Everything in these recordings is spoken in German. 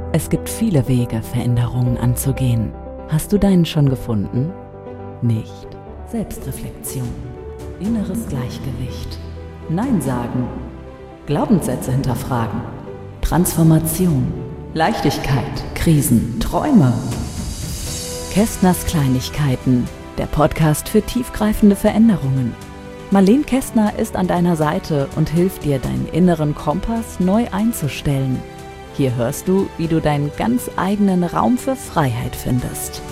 Es gibt viele Wege, Veränderungen anzugehen. Hast du deinen schon gefunden? Nicht. Selbstreflexion. Inneres Gleichgewicht. Nein sagen. Glaubenssätze hinterfragen. Transformation. Leichtigkeit. Krisen. Träume. Kästners Kleinigkeiten. Der Podcast für tiefgreifende Veränderungen. Marlene Kästner ist an deiner Seite und hilft dir, deinen inneren Kompass neu einzustellen. Hier hörst du, wie du deinen ganz eigenen Raum für Freiheit findest.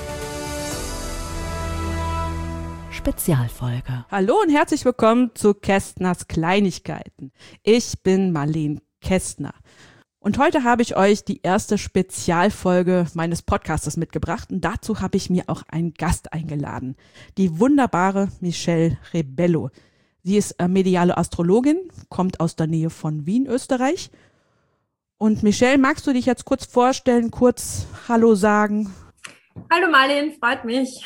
Spezialfolge. Hallo und herzlich willkommen zu Kästners Kleinigkeiten. Ich bin Marlene Kästner. Und heute habe ich euch die erste Spezialfolge meines Podcastes mitgebracht. Und dazu habe ich mir auch einen Gast eingeladen. Die wunderbare Michelle Rebello. Sie ist mediale Astrologin, kommt aus der Nähe von Wien, Österreich. Und Michelle, magst du dich jetzt kurz vorstellen, kurz Hallo sagen? Hallo Marlene, freut mich.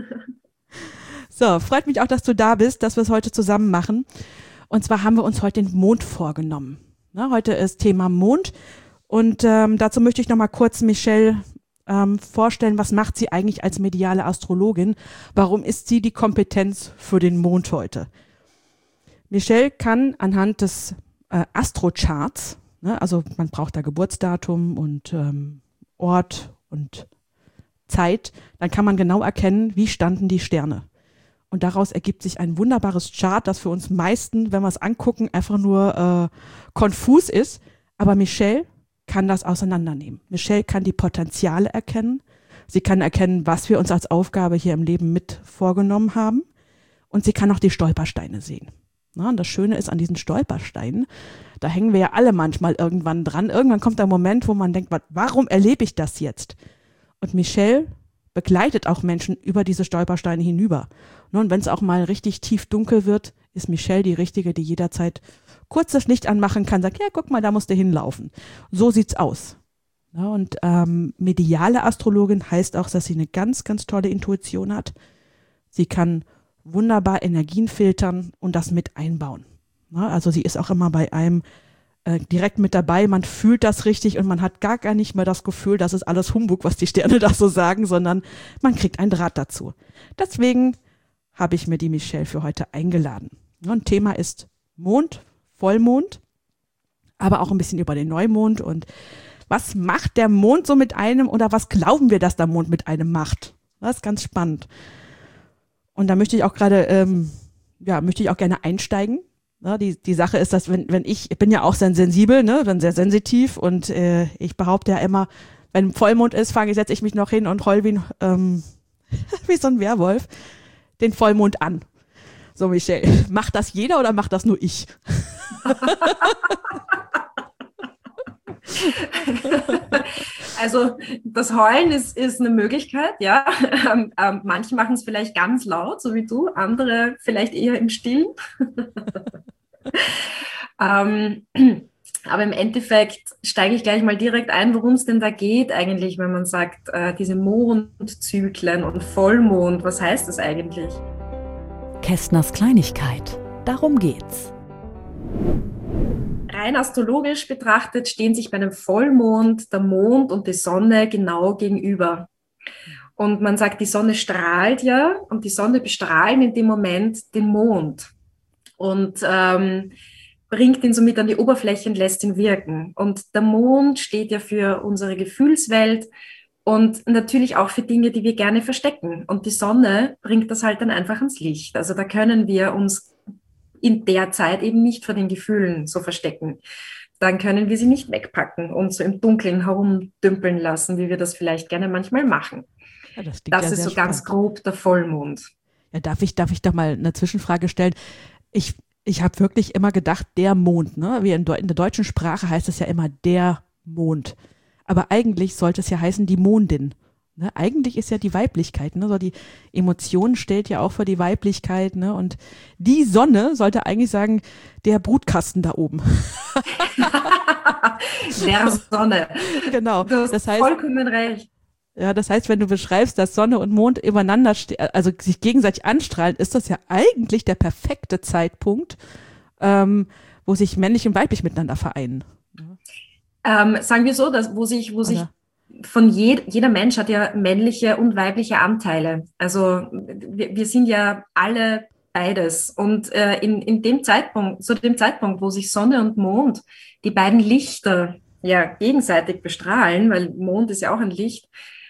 So, freut mich auch, dass du da bist, dass wir es heute zusammen machen. Und zwar haben wir uns heute den Mond vorgenommen. Na, heute ist Thema Mond. Und dazu möchte ich nochmal kurz Michelle vorstellen, was macht sie eigentlich als mediale Astrologin? Warum ist sie die Kompetenz für den Mond heute? Michelle kann anhand des Astrocharts, also man braucht da Geburtsdatum und Ort und Zeit, dann kann man genau erkennen, wie standen die Sterne. Und daraus ergibt sich ein wunderbares Chart, das für uns meisten, wenn wir es angucken, einfach nur konfus ist. Aber Michelle kann das auseinandernehmen. Michelle kann die Potenziale erkennen. Sie kann erkennen, was wir uns als Aufgabe hier im Leben mit vorgenommen haben. Und sie kann auch die Stolpersteine sehen. Na, und das Schöne ist an diesen Stolpersteinen, da hängen wir ja alle manchmal irgendwann dran. Irgendwann kommt der Moment, wo man denkt, warum erlebe ich das jetzt? Und Michelle begleitet auch Menschen über diese Stolpersteine hinüber. Und wenn es auch mal richtig tief dunkel wird, ist Michelle die Richtige, die jederzeit kurz das Licht anmachen kann, sagt, ja, guck mal, da musst du hinlaufen. So sieht's aus. Ja, und mediale Astrologin heißt auch, dass sie eine ganz, ganz tolle Intuition hat. Sie kann wunderbar Energien filtern und das mit einbauen. Ja, also sie ist auch immer bei einem direkt mit dabei, man fühlt das richtig und man hat gar nicht mehr das Gefühl, das ist alles Humbug, was die Sterne da so sagen, sondern man kriegt einen Draht dazu. Deswegen habe ich mir die Michelle für heute eingeladen. Und Thema ist Mond, Vollmond, aber auch ein bisschen über den Neumond und was macht der Mond so mit einem oder was glauben wir, dass der Mond mit einem macht? Das ist ganz spannend. Und da möchte ich auch gerade, möchte ich auch gerne einsteigen. Ja, die Sache ist, dass wenn ich bin ja auch sehr sensibel, ne, bin sehr sensitiv und ich behaupte ja immer, wenn Vollmond ist, setze ich mich noch hin und heul wie so ein Werwolf den Vollmond an. So, Michelle, macht das jeder oder macht das nur ich? Also das Heulen ist eine Möglichkeit, ja. Manche machen es vielleicht ganz laut, so wie du, andere vielleicht eher im Stillen. Aber im Endeffekt steige ich gleich mal direkt ein, worum es denn da geht eigentlich, wenn man sagt, diese Mondzyklen und Vollmond, was heißt das eigentlich? Kästners Kleinigkeit. Darum geht's. Rein astrologisch betrachtet stehen sich bei einem Vollmond der Mond und die Sonne genau gegenüber. Und man sagt, die Sonne strahlt ja und die Sonne bestrahlt in dem Moment den Mond und bringt ihn somit an die Oberfläche und lässt ihn wirken. Und der Mond steht ja für unsere Gefühlswelt und natürlich auch für Dinge, die wir gerne verstecken. Und die Sonne bringt das halt dann einfach ans Licht. Also da können wir uns in der Zeit eben nicht vor den Gefühlen so verstecken. Dann können wir sie nicht wegpacken und so im Dunkeln herumdümpeln lassen, wie wir das vielleicht gerne manchmal machen. Ja, das ist so spannend. Ganz grob der Vollmond. Ja, darf ich da mal eine Zwischenfrage stellen? Ich habe wirklich immer gedacht, der Mond, ne? Wie in der deutschen Sprache heißt es ja immer der Mond. Aber eigentlich sollte es ja heißen die Mondin. Ne? Eigentlich ist ja die Weiblichkeit, ne? So die Emotion steht ja auch für die Weiblichkeit, ne? Und die Sonne sollte eigentlich sagen, der Brutkasten da oben. Der Sonne. Genau. Du hast vollkommen recht. Ja, das heißt, wenn du beschreibst, dass Sonne und Mond übereinander also sich gegenseitig anstrahlen, ist das ja eigentlich der perfekte Zeitpunkt, wo sich männlich und weiblich miteinander vereinen. Sagen wir so, dass wo sich jeder Mensch hat ja männliche und weibliche Anteile. Also wir sind ja alle beides. Und in dem Zeitpunkt, zu dem Zeitpunkt, wo sich Sonne und Mond, die beiden Lichter ja gegenseitig bestrahlen, weil Mond ist ja auch ein Licht,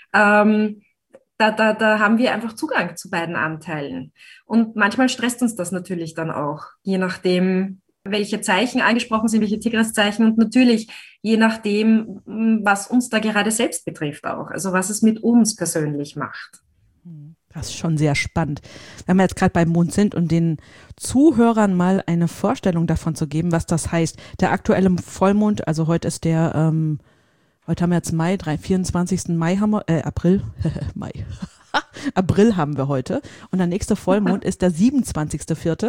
da haben wir einfach Zugang zu beiden Anteilen. Und manchmal stresst uns das natürlich dann auch, je nachdem, welche Zeichen angesprochen sind, welche Tigris-Zeichen und natürlich je nachdem, was uns da gerade selbst betrifft auch, also was es mit uns persönlich macht. Das ist schon sehr spannend. Wenn wir jetzt gerade beim Mond sind und den Zuhörern mal eine Vorstellung davon zu geben, was das heißt. Der aktuelle Vollmond, also heute ist heute haben wir jetzt Mai, 24. Mai haben wir, April, Mai. April haben wir heute. Und der nächste Vollmond ist der 27.04.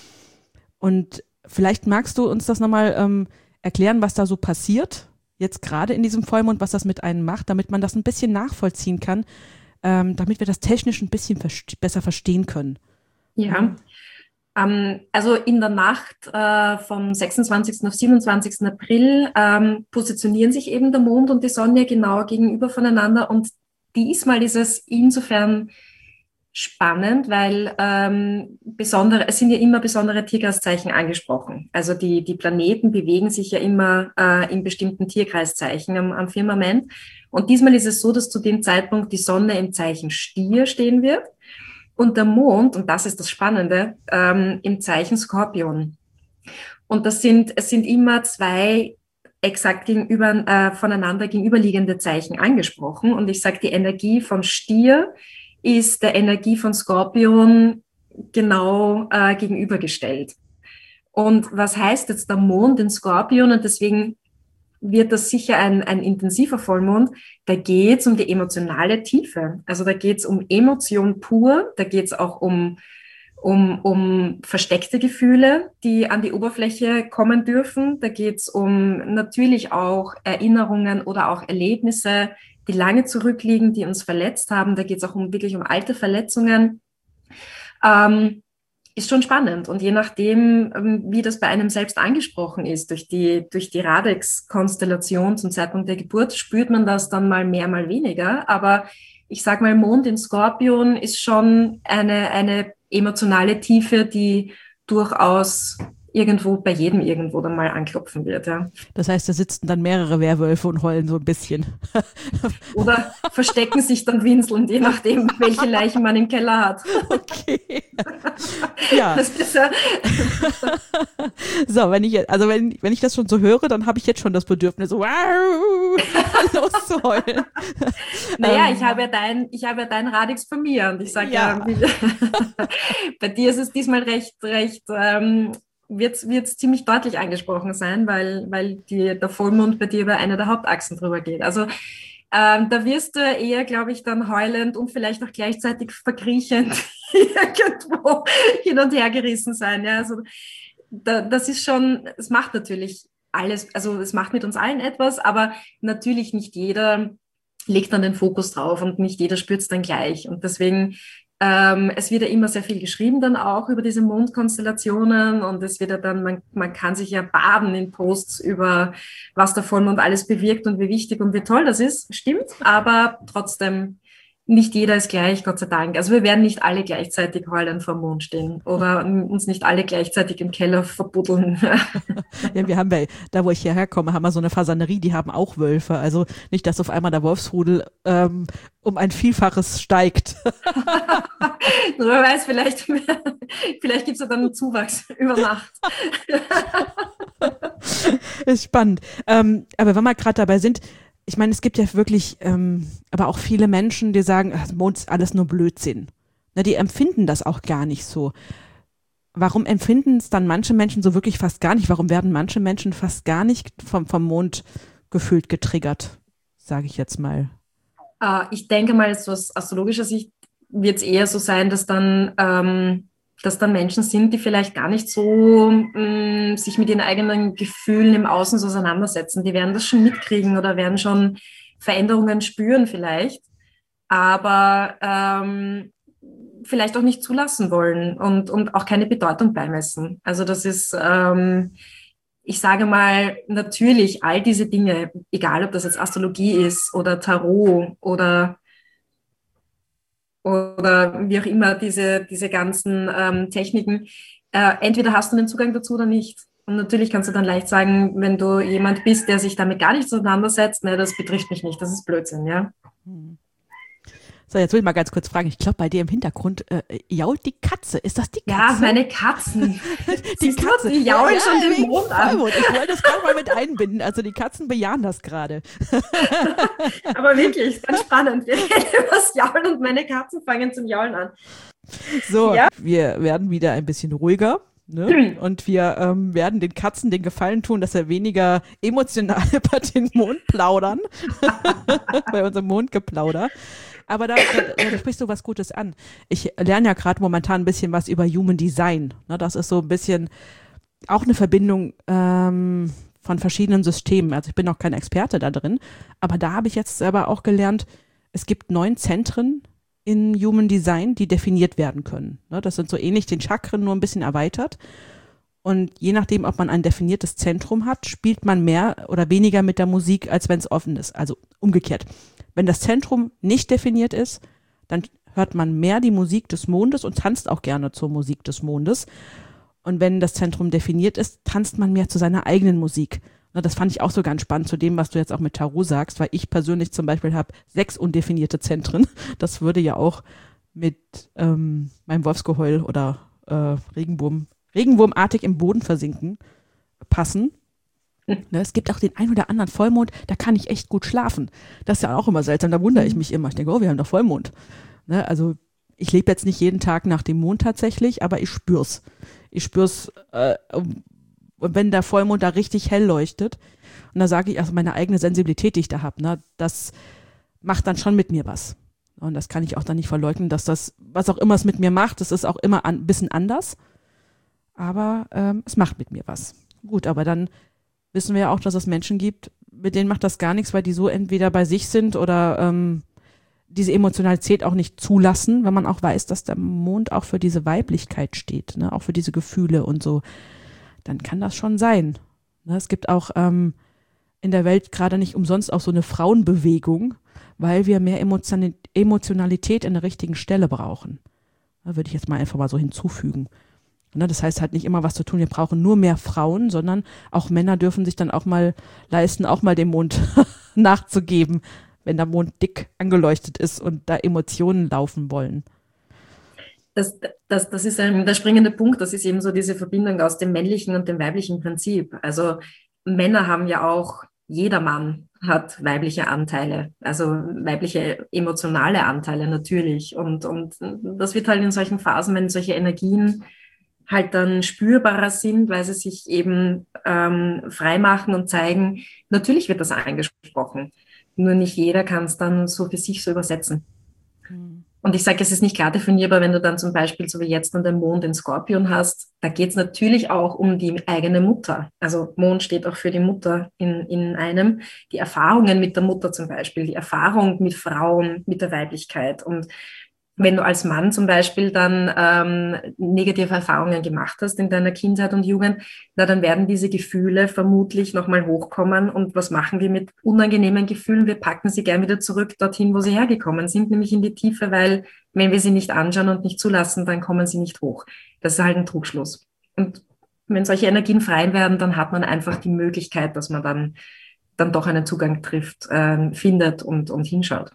Und vielleicht magst du uns das nochmal erklären, was da so passiert, jetzt gerade in diesem Vollmond, was das mit einem macht, damit man das ein bisschen nachvollziehen kann, damit wir das technisch ein bisschen besser verstehen können. Ja, also in der Nacht vom 26. auf 27. April positionieren sich eben der Mond und die Sonne genau gegenüber voneinander und diesmal ist es insofern spannend, weil es sind ja immer besondere Tierkreiszeichen angesprochen. Also die Planeten bewegen sich ja immer in bestimmten Tierkreiszeichen am Firmament. Und diesmal ist es so, dass zu dem Zeitpunkt die Sonne im Zeichen Stier stehen wird und der Mond, und das ist das Spannende, im Zeichen Skorpion. Und es sind immer zwei exakt voneinander gegenüberliegende Zeichen angesprochen. Und ich sage, die Energie von Stier ist der Energie von Skorpion genau gegenübergestellt. Und was heißt jetzt der Mond in Skorpion? Und deswegen wird das sicher ein intensiver Vollmond. Da geht es um die emotionale Tiefe. Also da geht es um Emotion pur. Da geht es auch um versteckte Gefühle, die an die Oberfläche kommen dürfen. Da geht es um natürlich auch Erinnerungen oder auch Erlebnisse, die lange zurückliegen, die uns verletzt haben. Da geht es auch wirklich um alte Verletzungen. Ist schon spannend. Und je nachdem, wie das bei einem selbst angesprochen ist, durch die Radix-Konstellation zum Zeitpunkt der Geburt, spürt man das dann mal mehr, mal weniger. Aber ich sage mal, Mond in Skorpion ist schon eine emotionale Tiefe, die durchaus bei jedem irgendwo dann mal anklopfen wird. Ja. Das heißt, da sitzen dann mehrere Werwölfe und heulen so ein bisschen. Oder verstecken sich dann winselnd, je nachdem, welche Leichen man im Keller hat. Okay. Ja. So, wenn ich das schon so höre, dann habe ich jetzt schon das Bedürfnis, so loszuheulen. Naja, ich habe ja dein Radix von mir und ich sage ja, bei dir ist es diesmal recht wird ziemlich deutlich angesprochen sein, weil der Vollmond bei dir über eine der Hauptachsen drüber geht. Also da wirst du eher, glaube ich, dann heulend und vielleicht auch gleichzeitig verkriechend irgendwo hin und her gerissen sein. Ja? Also das ist schon, es macht natürlich alles, also es macht mit uns allen etwas, aber natürlich nicht jeder legt dann den Fokus drauf und nicht jeder spürt es dann gleich. Und deswegen es wird ja immer sehr viel geschrieben dann auch über diese Mondkonstellationen und es wird ja dann, man kann sich ja baden in Posts über, was der Vollmond alles bewirkt und wie wichtig und wie toll das ist. Stimmt, aber trotzdem, nicht jeder ist gleich, Gott sei Dank. Also wir werden nicht alle gleichzeitig heulend vor dem Mond stehen oder uns nicht alle gleichzeitig im Keller verbuddeln. Ja, wir haben da wo ich hierher komme, haben wir so eine Fasanerie, die haben auch Wölfe. Also nicht, dass auf einmal der Wolfsrudel um ein Vielfaches steigt. Wer weiß, vielleicht gibt es ja dann einen Zuwachs über Nacht. Ist spannend. Aber wenn wir gerade dabei sind, ich meine, es gibt ja wirklich aber auch viele Menschen, die sagen, Mond ist alles nur Blödsinn. Na, die empfinden das auch gar nicht so. Warum empfinden es dann manche Menschen so wirklich fast gar nicht? Warum werden manche Menschen fast gar nicht vom Mond gefühlt getriggert, sage ich jetzt mal? Ich denke mal, so aus astrologischer Sicht wird es eher so sein, dass dann Menschen sind, die vielleicht gar nicht so sich mit ihren eigenen Gefühlen im Außen so auseinandersetzen. Die werden das schon mitkriegen oder werden schon Veränderungen spüren vielleicht, aber vielleicht auch nicht zulassen wollen und auch keine Bedeutung beimessen. Also das ist ich sage mal, natürlich all diese Dinge, egal ob das jetzt Astrologie ist oder Tarot oder wie auch immer, diese ganzen Techniken, entweder hast du den Zugang dazu oder nicht. Und natürlich kannst du dann leicht sagen, wenn du jemand bist, der sich damit gar nicht auseinandersetzt, ne, das betrifft mich nicht, das ist Blödsinn, ja. So, jetzt will ich mal ganz kurz fragen, ich glaube, bei dir im Hintergrund jault die Katze. Ist das die Katze? Ja, meine Katzen. Die Katze. Die jaulen schon den Mond an. Ich wollte das gerade mal mit einbinden. Also die Katzen bejahen das gerade. Aber wirklich, ist ganz spannend. Wir reden über das Jaulen und meine Katzen fangen zum Jaulen an. So, ja. Wir werden wieder ein bisschen ruhiger. Ne? Und wir werden den Katzen den Gefallen tun, dass wir weniger emotional über den Mond plaudern. Bei unserem Mondgeplauder. Aber da sprichst du was Gutes an. Ich lerne ja gerade momentan ein bisschen was über Human Design. Ne? Das ist so ein bisschen auch eine Verbindung von verschiedenen Systemen. Also ich bin noch kein Experte da drin. Aber da habe ich jetzt selber auch gelernt, es gibt 9 Zentren in Human Design, die definiert werden können. Ne? Das sind so ähnlich den Chakren, nur ein bisschen erweitert. Und je nachdem, ob man ein definiertes Zentrum hat, spielt man mehr oder weniger mit der Musik, als wenn es offen ist. Also umgekehrt. Wenn das Zentrum nicht definiert ist, dann hört man mehr die Musik des Mondes und tanzt auch gerne zur Musik des Mondes. Und wenn das Zentrum definiert ist, tanzt man mehr zu seiner eigenen Musik. Das fand ich auch so ganz spannend zu dem, was du jetzt auch mit Tarot sagst, weil ich persönlich zum Beispiel habe 6 undefinierte Zentren. Das würde ja auch mit meinem Wolfsgeheul oder Regenwurmartig im Boden versinken passen. Es gibt auch den ein oder anderen Vollmond, da kann ich echt gut schlafen. Das ist ja auch immer seltsam, da wundere ich mich immer. Ich denke, oh, wir haben doch Vollmond. Also ich lebe jetzt nicht jeden Tag nach dem Mond tatsächlich, aber ich spür's. Und wenn der Vollmond da richtig hell leuchtet, und da sage ich, also meine eigene Sensibilität, die ich da habe, das macht dann schon mit mir was. Und das kann ich auch dann nicht verleugnen, dass das, was auch immer es mit mir macht, das ist auch immer ein bisschen anders. Aber es macht mit mir was. Gut, aber dann wissen wir ja auch, dass es Menschen gibt, mit denen macht das gar nichts, weil die so entweder bei sich sind oder diese Emotionalität auch nicht zulassen, weil man auch weiß, dass der Mond auch für diese Weiblichkeit steht, ne? Auch für diese Gefühle und so. Dann kann das schon sein. Ne? Es gibt auch in der Welt gerade nicht umsonst auch so eine Frauenbewegung, weil wir mehr Emotionalität in der richtigen Stelle brauchen. Da würde ich jetzt mal einfach mal so hinzufügen. Ne, das heißt halt nicht immer was zu tun, wir brauchen nur mehr Frauen, sondern auch Männer dürfen sich dann auch mal leisten, auch mal dem Mond nachzugeben, wenn der Mond dick angeleuchtet ist und da Emotionen laufen wollen. Das ist der springende Punkt, das ist eben so diese Verbindung aus dem männlichen und dem weiblichen Prinzip. Also Männer haben ja auch, jeder Mann hat weibliche Anteile, also weibliche emotionale Anteile natürlich. Und das wird halt in solchen Phasen, wenn solche Energien halt dann spürbarer sind, weil sie sich eben freimachen und zeigen, natürlich wird das angesprochen. Nur nicht jeder kann es dann so für sich so übersetzen. Und ich sage, es ist nicht klar definierbar, wenn du dann zum Beispiel, so wie jetzt, dann den Mond in Skorpion hast, da geht es natürlich auch um die eigene Mutter. Also Mond steht auch für die Mutter in einem. Die Erfahrungen mit der Mutter zum Beispiel, die Erfahrung mit Frauen, mit der Weiblichkeit. Und wenn du als Mann zum Beispiel dann negative Erfahrungen gemacht hast in deiner Kindheit und Jugend, dann werden diese Gefühle vermutlich nochmal hochkommen. Und was machen wir mit unangenehmen Gefühlen? Wir packen sie gern wieder zurück dorthin, wo sie hergekommen sind, nämlich in die Tiefe, weil wenn wir sie nicht anschauen und nicht zulassen, dann kommen sie nicht hoch. Das ist halt ein Trugschluss. Und wenn solche Energien frei werden, dann hat man einfach die Möglichkeit, dass man dann doch einen Zugang trifft, findet und hinschaut.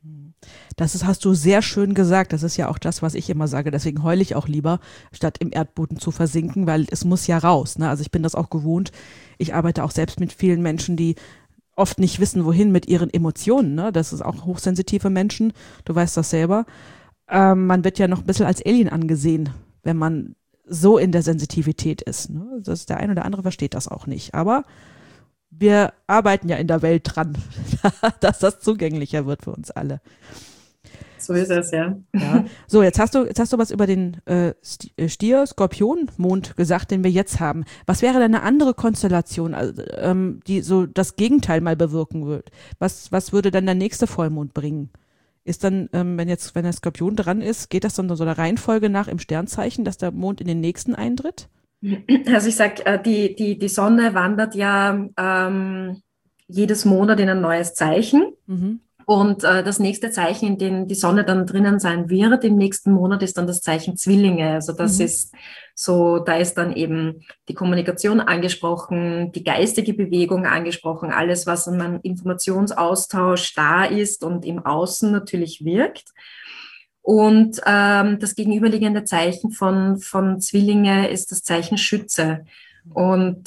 Hast du sehr schön gesagt. Das ist ja auch das, was ich immer sage. Deswegen heule ich auch lieber, statt im Erdboden zu versinken, weil es muss ja raus. Ne? Also ich bin das auch gewohnt. Ich arbeite auch selbst mit vielen Menschen, die oft nicht wissen, wohin mit ihren Emotionen. Ne? Das ist auch hochsensitive Menschen. Du weißt das selber. Man wird ja noch ein bisschen als Alien angesehen, wenn man so in der Sensitivität ist. Ne? Der ein oder andere versteht das auch nicht. Aber wir arbeiten ja in der Welt dran, dass das zugänglicher wird für uns alle. So ist es, ja. So, jetzt hast du was über den Stier-Skorpion-Mond gesagt, den wir jetzt haben. Was wäre denn eine andere Konstellation, die so das Gegenteil mal bewirken wird? Was würde dann der nächste Vollmond bringen? Ist dann, wenn der Skorpion dran ist, geht das dann so der Reihenfolge nach im Sternzeichen, dass der Mond in den nächsten eintritt? Also ich sage, die Sonne wandert ja jedes Monat in ein neues Zeichen. Mhm. Und das nächste Zeichen, in dem die Sonne dann drinnen sein wird, im nächsten Monat, ist dann das Zeichen Zwillinge. Also das ist so, da ist dann eben die Kommunikation angesprochen, die geistige Bewegung angesprochen, alles, was an einem Informationsaustausch da ist und im Außen natürlich wirkt. Und das gegenüberliegende Zeichen von Zwillinge ist das Zeichen Schütze. Und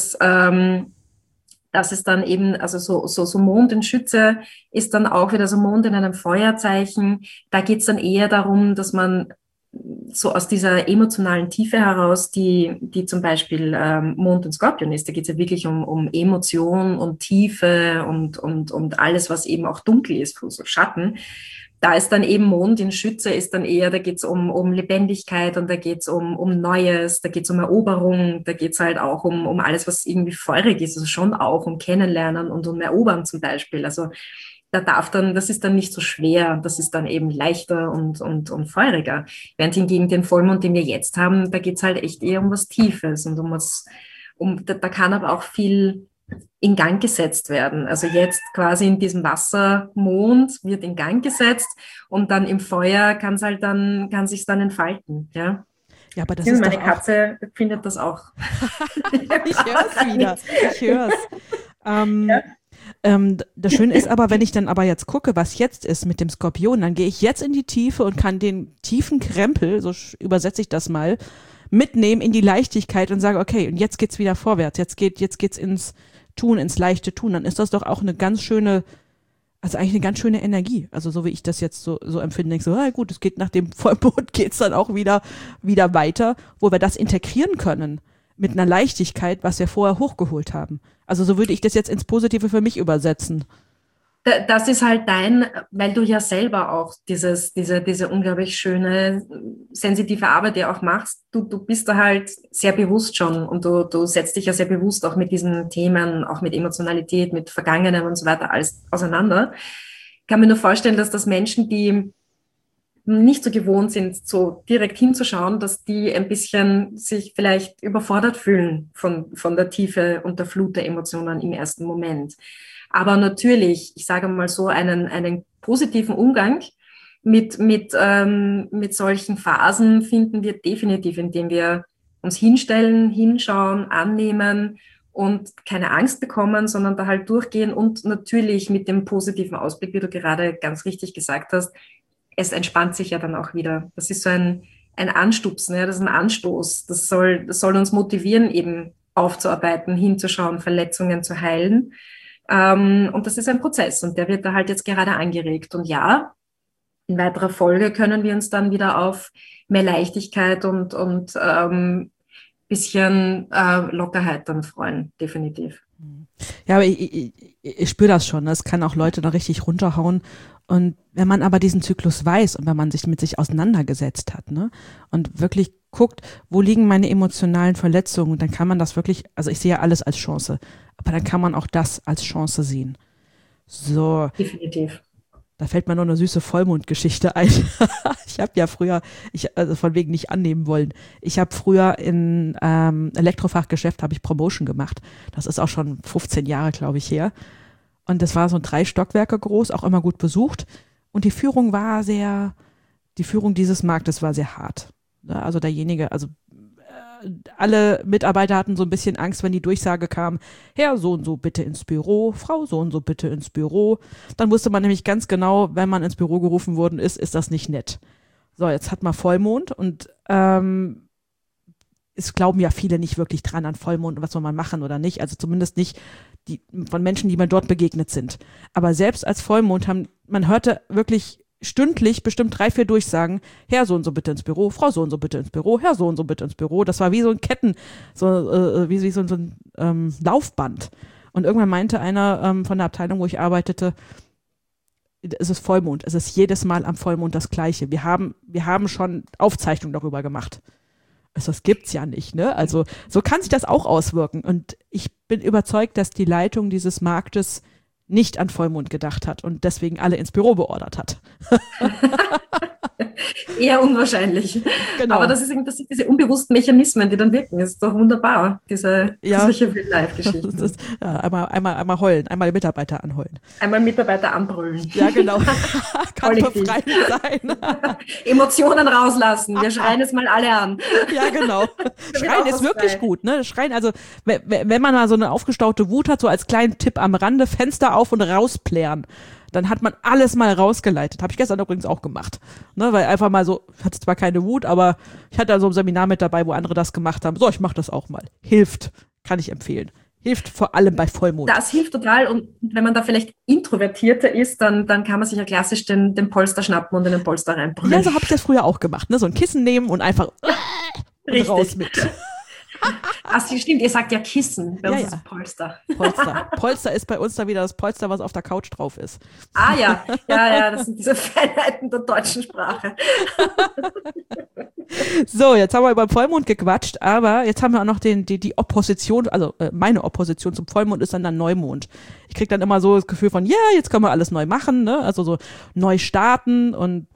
das ist dann eben, also so Mond in Schütze ist dann auch wieder so Mond in einem Feuerzeichen. Da geht es dann eher darum, dass man so aus dieser emotionalen Tiefe heraus, die zum Beispiel Mond in Skorpion ist, da geht es ja wirklich um Emotion und Tiefe und alles, was eben auch dunkel ist, so Schatten. Da ist dann eben Mond in Schütze, ist dann eher, da geht es um Lebendigkeit und da geht es um Neues, da geht es um Eroberung, da geht es halt auch um alles, was irgendwie feurig ist, also schon auch um Kennenlernen und um Erobern zum Beispiel. Also das ist dann nicht so schwer, das ist dann eben leichter und feuriger. Während hingegen den Vollmond, den wir jetzt haben, da geht es halt echt eher um was Tiefes und da kann aber auch viel in Gang gesetzt werden. Also jetzt quasi in diesem Wassermond wird in Gang gesetzt und dann im Feuer kann sich dann entfalten. Ja, Ja, aber das ist meine doch auch, Katze findet das auch. ich höre es wieder. Ich höre es. Das Schöne ist aber, wenn ich dann aber jetzt gucke, was jetzt ist mit dem Skorpion, dann gehe ich jetzt in die Tiefe und kann den tiefen Krempel, so übersetze ich das mal, mitnehmen in die Leichtigkeit und sage, okay, und jetzt geht's wieder vorwärts, jetzt geht's ins Tun, ins leichte Tun. Dann ist das doch auch eine ganz schöne, also eigentlich eine ganz schöne Energie. Also so wie ich das jetzt so empfinde, denke ich so, gut, es geht nach dem Vollmond, geht's dann auch wieder weiter, wo wir das integrieren können mit einer Leichtigkeit, was wir vorher hochgeholt haben. Also so würde ich das jetzt ins Positive für mich übersetzen. Das ist halt weil du ja selber auch diese unglaublich schöne, sensitive Arbeit ja auch machst. Du bist da halt sehr bewusst schon und du setzt dich ja sehr bewusst auch mit diesen Themen, auch mit Emotionalität, mit Vergangenem und so weiter alles auseinander. Ich kann mir nur vorstellen, dass das Menschen, die nicht so gewohnt sind, so direkt hinzuschauen, dass die ein bisschen sich vielleicht überfordert fühlen von der Tiefe und der Flut der Emotionen im ersten Moment. Aber natürlich, ich sage mal so, einen positiven Umgang mit solchen Phasen finden wir definitiv, indem wir uns hinstellen, hinschauen, annehmen und keine Angst bekommen, sondern da halt durchgehen und natürlich mit dem positiven Ausblick, wie du gerade ganz richtig gesagt hast, es entspannt sich ja dann auch wieder. Das ist so ein Anstupsen, ja, das ist ein Anstoß. Das soll uns motivieren, eben aufzuarbeiten, hinzuschauen, Verletzungen zu heilen. Und das ist ein Prozess und der wird da halt jetzt gerade angeregt. Und ja, in weiterer Folge können wir uns dann wieder auf mehr Leichtigkeit und bisschen Lockerheit dann freuen, definitiv. Ja, aber ich spüre das schon. Das kann auch Leute da richtig runterhauen. Und wenn man aber diesen Zyklus weiß und wenn man sich mit sich auseinandergesetzt hat, ne, und wirklich guckt, wo liegen meine emotionalen Verletzungen, dann kann man das wirklich, also ich sehe ja alles als Chance, aber dann kann man auch das als Chance sehen. So. Definitiv. Da fällt mir noch eine süße Vollmondgeschichte ein. Ich habe ja früher, also von wegen nicht annehmen wollen, ich habe früher in Elektrofachgeschäft habe ich Promotion gemacht. Das ist auch schon 15 Jahre, glaube ich, her. Und das war so 3 Stockwerke groß, auch immer gut besucht. Und die Führung dieses Marktes war sehr hart. Also alle Mitarbeiter hatten so ein bisschen Angst, wenn die Durchsage kam, Herr so und so bitte ins Büro, Frau so und so bitte ins Büro. Dann wusste man nämlich ganz genau, wenn man ins Büro gerufen worden ist das nicht nett. So, jetzt hat man Vollmond und es glauben ja viele nicht wirklich dran an Vollmond und was soll man machen oder nicht. Also zumindest nicht von Menschen, die mal dort begegnet sind. Aber selbst als Vollmond man hörte wirklich stündlich bestimmt 3, 4 Durchsagen, Herr so und so bitte ins Büro, Frau so und so bitte ins Büro, Herr so und so bitte ins Büro. Das war wie so ein wie so ein Laufband. Und irgendwann meinte einer von der Abteilung, wo ich arbeitete, es ist Vollmond, es ist jedes Mal am Vollmond das Gleiche. Wir haben schon Aufzeichnungen darüber gemacht. Das gibt's ja nicht, ne? Also so kann sich das auch auswirken. Und ich bin überzeugt, dass die Leitung dieses Marktes nicht an Vollmond gedacht hat und deswegen alle ins Büro beordert hat. Eher unwahrscheinlich. Genau. Aber das sind diese unbewussten Mechanismen, die dann wirken. Das ist doch wunderbar, solche Real-Life-Geschichten. Ja, einmal heulen, einmal Mitarbeiter anheulen. Einmal Mitarbeiter anbrüllen. Ja, genau. Kann befreiend sein. Emotionen rauslassen. Wir schreien jetzt mal alle an. Ja, genau. Schreien ist wirklich gut, ne? Schreien, also wenn man mal so eine aufgestaute Wut hat, so als kleinen Tipp am Rande, Fenster auf und rausplären. Dann hat man alles mal rausgeleitet. Habe ich gestern übrigens auch gemacht. Ne, weil einfach mal so, ich hatte zwar keine Wut, aber ich hatte da so ein Seminar mit dabei, wo andere das gemacht haben. So, ich mache das auch mal. Hilft. Kann ich empfehlen. Hilft vor allem bei Vollmond. Das hilft total. Und wenn man da vielleicht introvertierter ist, dann kann man sich ja klassisch den Polster schnappen und in den Polster reinbrüllen. Ja, so habe ich das früher auch gemacht. Ne? So ein Kissen nehmen und einfach und raus mit. Ach, stimmt, ihr sagt ja Kissen, bei uns ja. ist Polster. Polster ist bei uns da wieder das Polster, was auf der Couch drauf ist. Ah ja, das sind diese Feinheiten der deutschen Sprache. So, jetzt haben wir über den Vollmond gequatscht, aber jetzt haben wir auch noch die Opposition, also meine Opposition zum Vollmond ist dann der Neumond. Ich kriege dann immer so das Gefühl von, jetzt können wir alles neu machen, ne? Also so neu starten und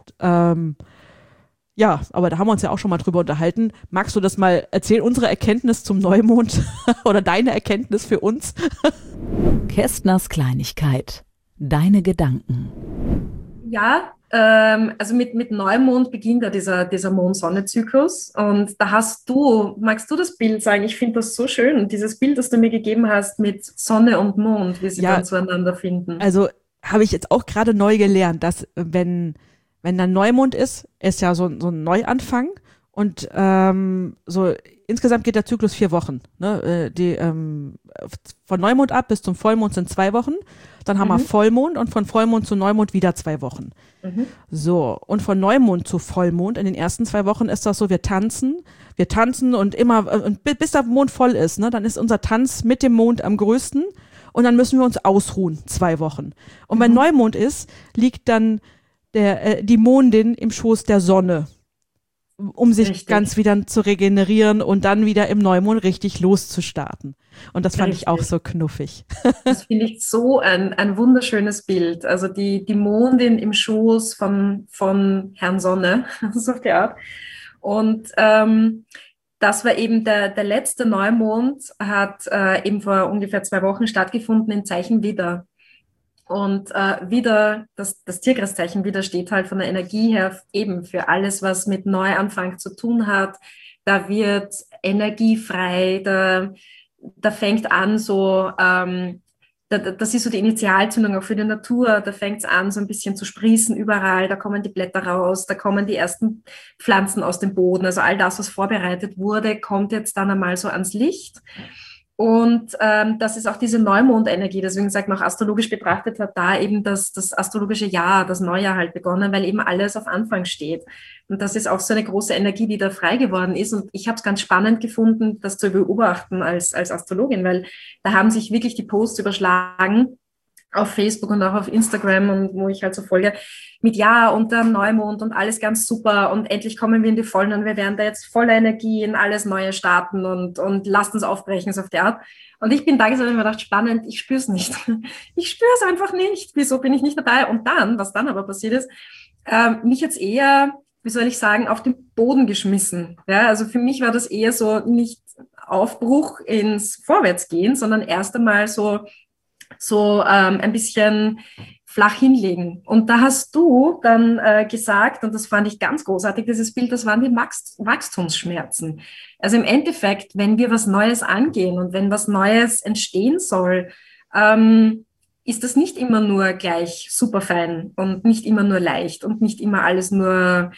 ja, aber da haben wir uns ja auch schon mal drüber unterhalten. Magst du das mal erzählen, unsere Erkenntnis zum Neumond oder deine Erkenntnis für uns? Kästners Kleinigkeit. Deine Gedanken. Ja, also mit Neumond beginnt ja dieser Mond-Sonne-Zyklus und magst du das Bild sagen? Ich finde das so schön, dieses Bild, das du mir gegeben hast mit Sonne und Mond, wie sie dann zueinander finden. Also habe ich jetzt auch gerade neu gelernt, dass wenn dann Neumond ist ja so ein Neuanfang und so insgesamt geht der Zyklus 4 Wochen. Ne? Von Neumond ab bis zum Vollmond sind 2 Wochen. Dann haben wir Vollmond und von Vollmond zu Neumond wieder 2 Wochen. So, und von Neumond zu Vollmond in den ersten 2 Wochen ist das so, wir tanzen und immer, und bis der Mond voll ist, ne, dann ist unser Tanz mit dem Mond am größten und dann müssen wir uns ausruhen, 2 Wochen. Und wenn Neumond ist, liegt dann die Mondin im Schoß der Sonne, um sich ganz wieder zu regenerieren und dann wieder im Neumond richtig loszustarten. Und das fand ich auch so knuffig. Das finde ich so ein wunderschönes Bild. Also die Mondin im Schoß von Herrn Sonne, so auf die Art. Und das war eben der letzte Neumond, hat eben vor ungefähr 2 Wochen stattgefunden im Zeichen Widder. Und Widder, das Tierkreiszeichen Widder steht halt von der Energie her eben für alles, was mit Neuanfang zu tun hat. Da wird Energie frei, da fängt an so, das ist so die Initialzündung auch für die Natur, da fängt es an so ein bisschen zu sprießen überall, da kommen die Blätter raus, da kommen die ersten Pflanzen aus dem Boden, also all das, was vorbereitet wurde, kommt jetzt dann einmal so ans Licht. Und das ist auch diese Neumondenergie, deswegen sagt man auch astrologisch betrachtet, hat da eben das astrologische Jahr, das Neujahr halt begonnen, weil eben alles auf Anfang steht. Und das ist auch so eine große Energie, die da frei geworden ist. Und ich habe es ganz spannend gefunden, das zu beobachten als Astrologin, weil da haben sich wirklich die Posts überschlagen auf Facebook und auch auf Instagram und wo ich halt so folge, mit und der Neumond und alles ganz super und endlich kommen wir in die Vollen und wir werden da jetzt voller Energie in alles Neue starten und lasst uns aufbrechen, so auf die Art. Und ich bin da gesessen und mir gedacht, spannend, ich spüre es nicht. Ich spüre es einfach nicht. Wieso bin ich nicht dabei? Und dann, was dann aber passiert ist, mich jetzt eher, wie soll ich sagen, auf den Boden geschmissen. Ja, also für mich war das eher so nicht Aufbruch ins Vorwärtsgehen, sondern erst einmal so ein bisschen flach hinlegen. Und da hast du dann gesagt, und das fand ich ganz großartig, dieses Bild, das waren die Wachstumsschmerzen. Also im Endeffekt, wenn wir was Neues angehen und wenn was Neues entstehen soll, ist das nicht immer nur gleich super fein und nicht immer nur leicht und nicht immer alles nur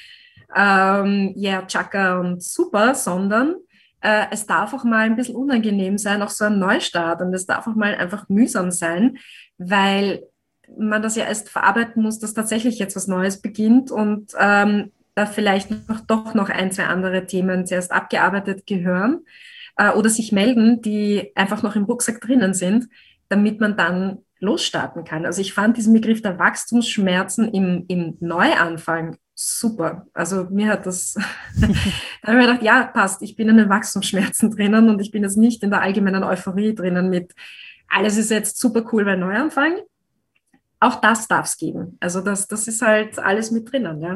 Chaka und super, sondern es darf auch mal ein bisschen unangenehm sein, auch so ein Neustart. Und es darf auch mal einfach mühsam sein, weil man das ja erst verarbeiten muss, dass tatsächlich jetzt was Neues beginnt und da vielleicht doch noch 1, 2 andere Themen zuerst abgearbeitet gehören oder sich melden, die einfach noch im Rucksack drinnen sind, damit man dann losstarten kann. Also ich fand diesen Begriff der Wachstumsschmerzen im Neuanfang super. Also mir hat das, da habe ich mir gedacht, ja, passt, ich bin in den Wachstumsschmerzen drinnen und ich bin jetzt nicht in der allgemeinen Euphorie drinnen mit, alles ist jetzt super cool bei Neuanfang. Auch das darf es geben. Also das ist halt alles mit drinnen, ja.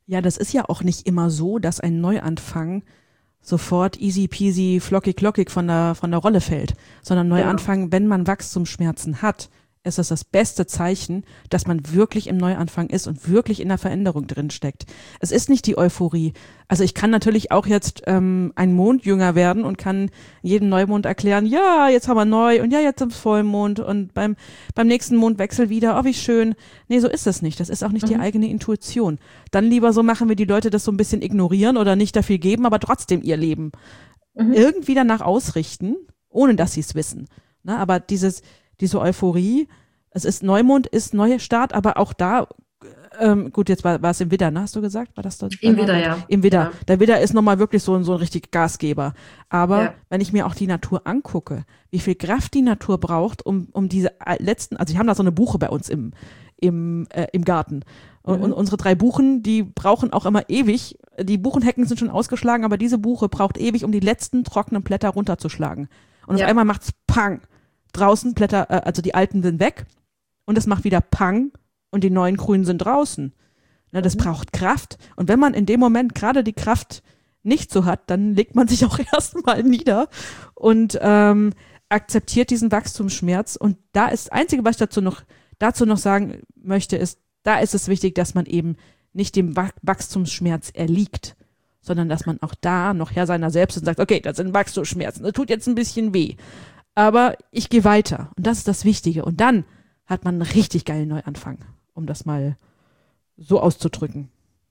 Ja, das ist ja auch nicht immer so, dass ein Neuanfang sofort easy peasy, flockig glockig von der Rolle fällt, sondern Neuanfang, wenn man Wachstumsschmerzen hat, ist es das beste Zeichen, dass man wirklich im Neuanfang ist und wirklich in der Veränderung drin steckt. Es ist nicht die Euphorie. Also ich kann natürlich auch jetzt ein Mondjünger werden und kann jedem Neumond erklären, ja, jetzt haben wir neu und ja, jetzt ist Vollmond und beim nächsten Mondwechsel wieder, oh, wie schön. Nee, so ist es nicht. Das ist auch nicht die eigene Intuition. Dann lieber so machen, wie die Leute das so ein bisschen ignorieren oder nicht dafür geben, aber trotzdem ihr Leben irgendwie danach ausrichten, ohne dass sie es wissen. Na, aber diese Euphorie, es ist Neumond, ist neuer Start, aber auch da, gut, jetzt war es im Widder, ne, hast du gesagt? War das da? Im Widder, ja. Im Widder. Ja. Der Widder ist nochmal wirklich so ein richtig Gasgeber. Aber wenn ich mir auch die Natur angucke, wie viel Kraft die Natur braucht, um diese letzten, also ich habe da so eine Buche bei uns im Garten. Und unsere 3 Buchen, die brauchen auch immer ewig. Die Buchenhecken sind schon ausgeschlagen, aber diese Buche braucht ewig, um die letzten trockenen Blätter runterzuschlagen. Und auf einmal macht's Pang. Draußen Blätter, also die alten sind weg und es macht wieder Pang und die neuen grünen sind draußen. Na, das braucht Kraft. Und wenn man in dem Moment gerade die Kraft nicht so hat, dann legt man sich auch erstmal nieder und akzeptiert diesen Wachstumsschmerz. Und da ist das Einzige, was ich dazu noch sagen möchte, ist, da ist es wichtig, dass man eben nicht dem Wachstumsschmerz erliegt, sondern dass man auch da noch Herr seiner selbst ist und sagt, okay, das sind Wachstumsschmerzen, das tut jetzt ein bisschen weh. Aber ich gehe weiter und das ist das Wichtige. Und dann hat man einen richtig geilen Neuanfang, um das mal so auszudrücken.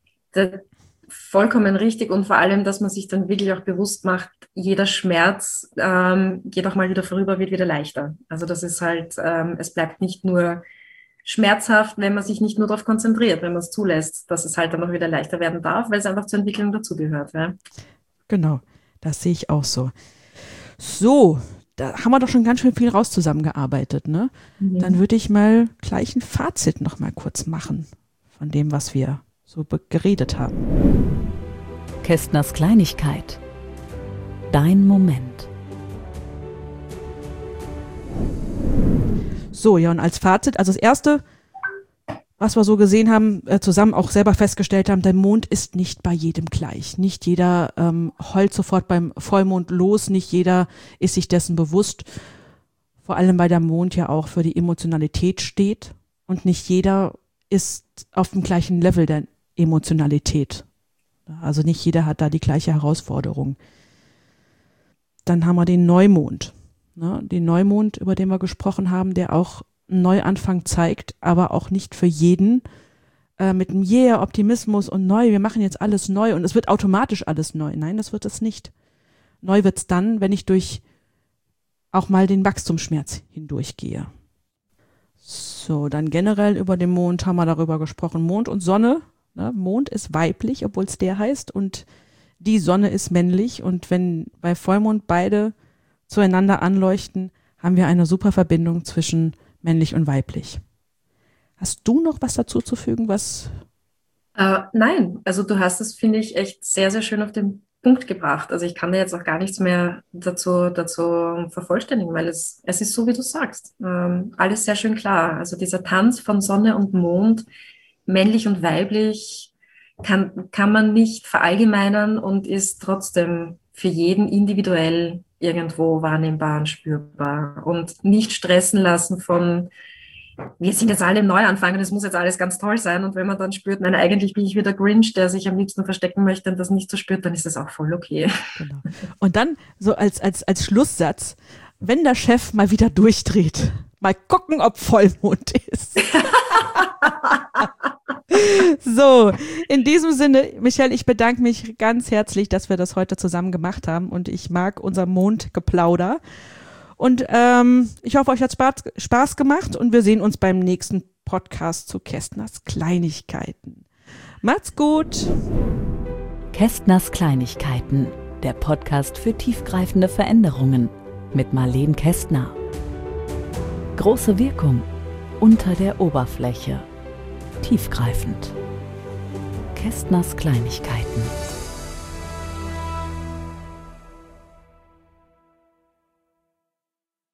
Vollkommen richtig und vor allem, dass man sich dann wirklich auch bewusst macht, jeder Schmerz geht auch mal wieder vorüber, wird wieder leichter. Also das ist halt, es bleibt nicht nur schmerzhaft, wenn man sich nicht nur darauf konzentriert, wenn man es zulässt, dass es halt dann auch wieder leichter werden darf, weil es einfach zur Entwicklung dazugehört. Ja? Genau, das sehe ich auch so. So, da haben wir doch schon ganz schön viel raus zusammengearbeitet, ne? Dann würde ich mal gleich ein Fazit noch mal kurz machen von dem, was wir so geredet haben. Kästners Kleinigkeit. Dein Moment. So, ja, und als Fazit, also das Erste, was wir so gesehen haben, zusammen auch selber festgestellt haben, der Mond ist nicht bei jedem gleich. Nicht jeder heult sofort beim Vollmond los, nicht jeder ist sich dessen bewusst. Vor allem, weil der Mond ja auch für die Emotionalität steht und nicht jeder ist auf dem gleichen Level der Emotionalität. Also nicht jeder hat da die gleiche Herausforderung. Dann haben wir den Neumond. Ne? Den Neumond, über den wir gesprochen haben, der auch einen Neuanfang zeigt, aber auch nicht für jeden. Mit einem Optimismus und neu, wir machen jetzt alles neu und es wird automatisch alles neu. Nein, das wird es nicht. Neu wird es dann, wenn ich durch auch mal den Wachstumsschmerz hindurchgehe. So, dann generell über den Mond haben wir darüber gesprochen. Mond und Sonne. Ne? Mond ist weiblich, obwohl es der heißt, und die Sonne ist männlich. Und wenn bei Vollmond beide zueinander anleuchten, haben wir eine super Verbindung zwischen männlich und weiblich. Hast du noch was dazu zu fügen, was? Nein, also du hast es, finde ich, echt sehr, sehr schön auf den Punkt gebracht. Also ich kann da jetzt auch gar nichts mehr dazu vervollständigen, weil es ist so, wie du sagst. Alles sehr schön klar. Also dieser Tanz von Sonne und Mond, männlich und weiblich, kann man nicht verallgemeinern und ist trotzdem für jeden individuell irgendwo wahrnehmbar und spürbar. Und nicht stressen lassen von, wir sind jetzt alle im Neuanfang und es muss jetzt alles ganz toll sein. Und wenn man dann spürt, nein, eigentlich bin ich wie der Grinch, der sich am liebsten verstecken möchte und das nicht so spürt, dann ist das auch voll okay. Genau. Und dann so als Schlusssatz, wenn der Chef mal wieder durchdreht, mal gucken, ob Vollmond ist. So, in diesem Sinne, Michelle, ich bedanke mich ganz herzlich, dass wir das heute zusammen gemacht haben und ich mag unser Mondgeplauder. Und ich hoffe, euch hat Spaß gemacht und wir sehen uns beim nächsten Podcast zu Kästners Kleinigkeiten. Macht's gut! Kästners Kleinigkeiten, der Podcast für tiefgreifende Veränderungen mit Marleen Kästner. Große Wirkung unter der Oberfläche. Tiefgreifend. Kästners Kleinigkeiten.